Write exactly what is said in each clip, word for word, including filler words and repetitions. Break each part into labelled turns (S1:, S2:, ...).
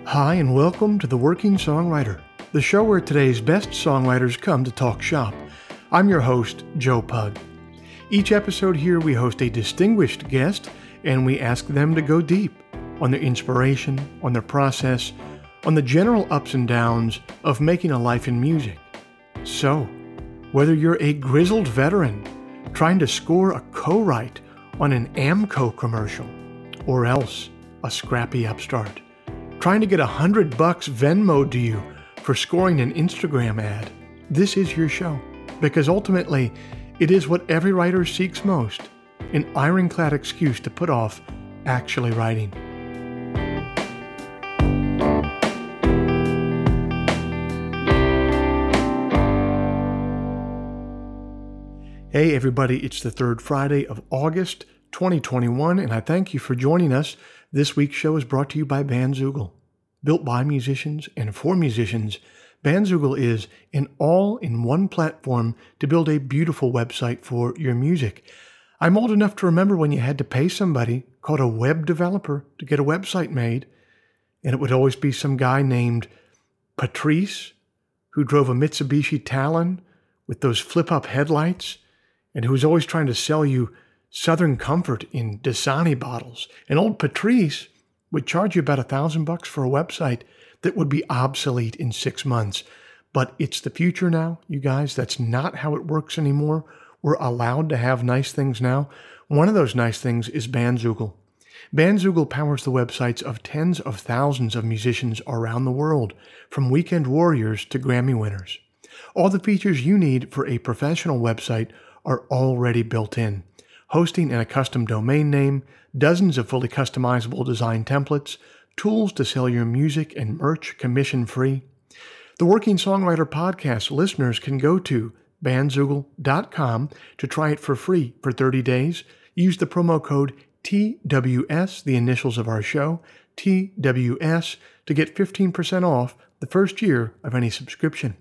S1: Hi, and welcome to The Working Songwriter, the show where today's best songwriters come to talk shop. I'm your host, Joe Pug. Each episode here, we host a distinguished guest, and we ask them to go deep on their inspiration, on their process, on the general ups and downs of making a life in music. So, whether you're a grizzled veteran trying to score a co-write on an Amco commercial, or else a scrappy upstart trying to get a hundred bucks Venmo to you for scoring an Instagram ad, this is your show, because ultimately it is what every writer seeks most, an ironclad excuse to put off actually writing. Hey everybody, it's the third Friday of August twenty twenty-one, and I thank you for joining us. This week's show is brought to you by Bandzoogle. Built by musicians and for musicians, Bandzoogle is an all-in-one platform to build a beautiful website for your music. I'm old enough to remember when you had to pay somebody called a web developer to get a website made, and it would always be some guy named Patrice who drove a Mitsubishi Talon with those flip-up headlights and who was always trying to sell you Southern Comfort in Dasani bottles. And old Patrice would charge you about a thousand bucks for a website that would be obsolete in six months. But it's the future now, you guys. That's not how it works anymore. We're allowed to have nice things now. One of those nice things is Bandzoogle. Bandzoogle powers the websites of tens of thousands of musicians around the world, from weekend warriors to Grammy winners. All the features you need for a professional website are already built in. Hosting and a custom domain name, dozens of fully customizable design templates, tools to sell your music and merch commission-free. The Working Songwriter Podcast listeners can go to bandzoogle dot com to try it for free for thirty days. Use the promo code T W S, the initials of our show, T W S, to get fifteen percent off the first year of any subscription.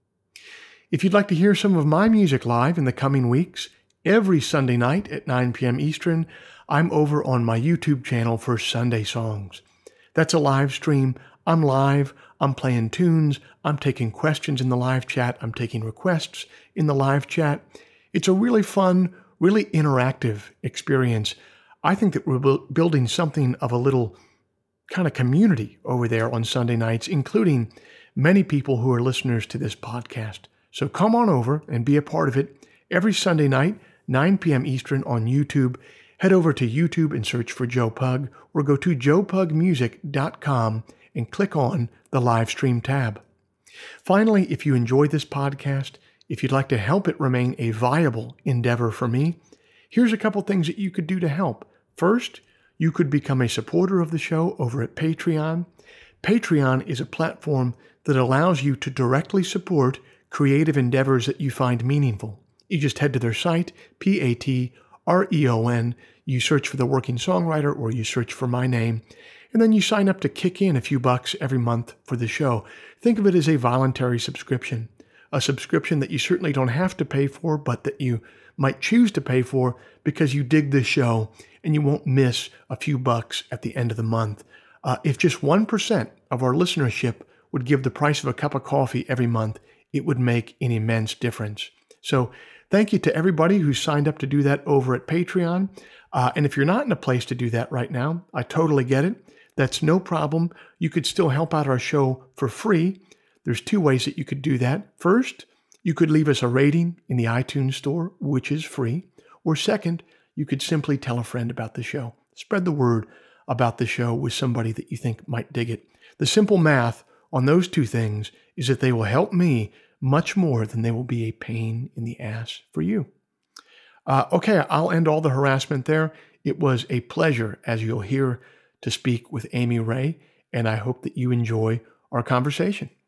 S1: If you'd like to hear some of my music live in the coming weeks, every Sunday night at nine p.m. Eastern, I'm over on my YouTube channel for Sunday Songs. That's a live stream. I'm live. I'm playing tunes. I'm taking questions in the live chat. I'm taking requests in the live chat. It's a really fun, really interactive experience. I think that we're building something of a little kind of community over there on Sunday nights, including many people who are listeners to this podcast. So come on over and be a part of it every Sunday night, nine p.m. Eastern on YouTube. Head over to YouTube and search for Joe Pug, or go to joe pug music dot com and click on the live stream tab. Finally, if you enjoy this podcast, if you'd like to help it remain a viable endeavor for me, here's a couple things that you could do to help. First, you could become a supporter of the show over at Patreon. Patreon is a platform that allows you to directly support creative endeavors that you find meaningful. You just head to their site, P A T R E O N, you search for The Working Songwriter, or you search for my name, and then you sign up to kick in a few bucks every month for the show. Think of it as a voluntary subscription, a subscription that you certainly don't have to pay for, but that you might choose to pay for because you dig this show and you won't miss a few bucks at the end of the month. Uh, if just one percent of our listenership would give the price of a cup of coffee every month, it would make an immense difference. So thank you to everybody who signed up to do that over at Patreon. Uh, and if you're not in a place to do that right now, I totally get it. That's no problem. You could still help out our show for free. There's two ways that you could do that. First, you could leave us a rating in the iTunes store, which is free. Or second, you could simply tell a friend about the show. Spread the word about the show with somebody that you think might dig it. The simple math on those two things is that they will help me much more than they will be a pain in the ass for you. Uh, okay, I'll end all the harassment there. It was a pleasure, as you'll hear, to speak with Amy Ray, and I hope that you enjoy our conversation.